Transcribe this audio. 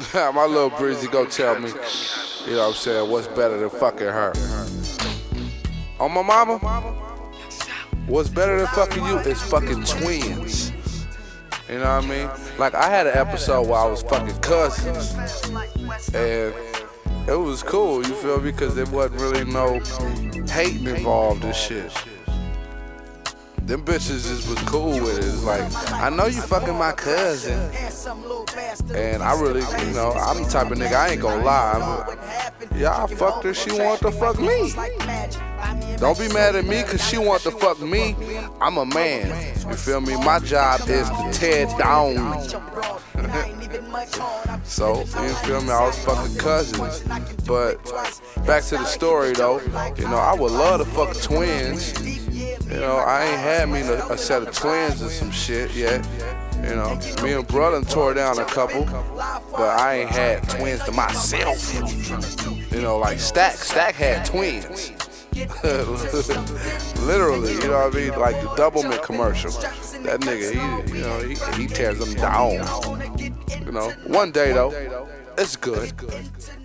My little breezy go tell me, you know what I'm saying, what's better than fucking her. On my mama, what's better than fucking you is fucking twins. You know what I mean? Like, I had an episode where I was fucking cousins, and it was cool, you feel me? Because there wasn't really no hating involved and shit. Them bitches just was cool with it. It's like, I know you fucking my cousin, and I really, you know, I'm the type of nigga, I ain't gonna lie. Yeah, I fucked her, she want to fuck me. Don't be mad at me cause she want to fuck me. I'm a man, you feel me? My job is to tear down. So, you feel me? I was fucking cousins. But back to the story though, you know, I would love to fuck twins. You know, I ain't had me a set of twins or some shit yet. You know, me and brother tore down a couple, but I ain't had twins to myself. You know, like Stack had twins. Literally, you know what I mean? Like the Doublemint commercial. That nigga, he tears them down. You know, one day though, it's good.